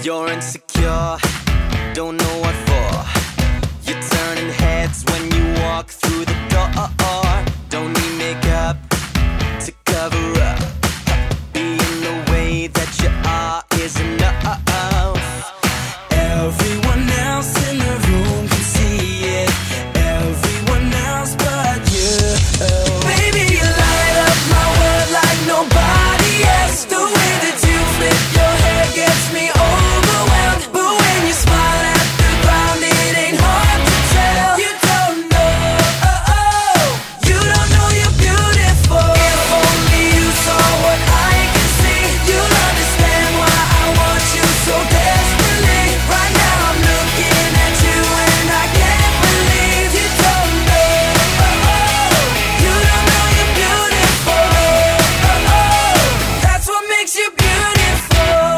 You're insecure, don't know what for. You're turning heads when you walk through the door. Don't need makeup to cover up. Being the way that you are is enough. Everyone else in the room can see it. Everyone else but you. Baby, you light up my world like nobody else. The way that you flip your hair gets me overwhelmed. But when you smile at the ground, it ain't hard to tell. You don't know you're beautiful. If only you saw what I can see, you'll understand why I want you so desperately. Right now I'm looking at you and I can't believe you don't know. You don't know you're beautiful. That's what makes you beautiful.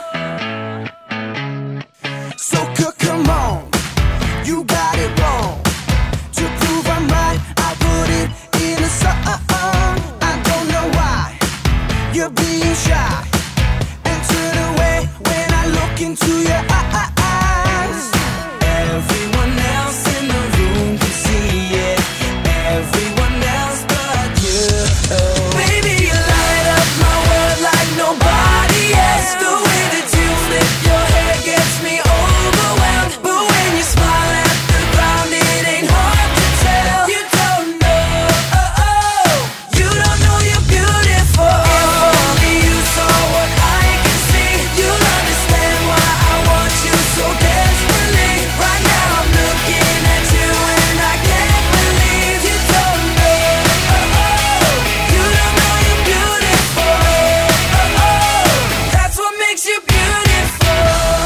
So come on, you got it wrong. To prove I'm right, I put it in a song. I don't know why you're being shy and turn away when I look into your eyes. Everyone else in the room can see it. Everyone else but you. Baby, you light up my world like nobody else. The way that you flip your hair gets me overwhelmed. But when you smile at the ground, it ain't hard to tell. You don't know you're beautiful. If only you saw what I can see, you'll understand why I want you so desperately. Right now I'm looking at you and I can't believe you don't know. You don't know you're beautiful. That's what makes you beautiful.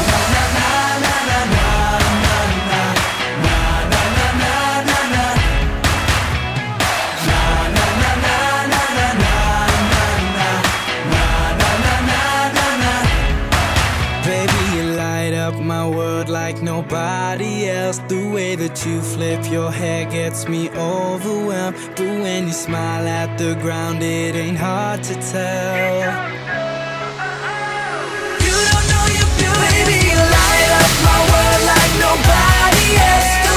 Baby, you light up my world like nobody else. The way that you flip your hair gets me overwhelmed. But when you smile at the ground, it ain't hard to tell. You don't know you're beautiful. Baby, you light up my world like nobody else.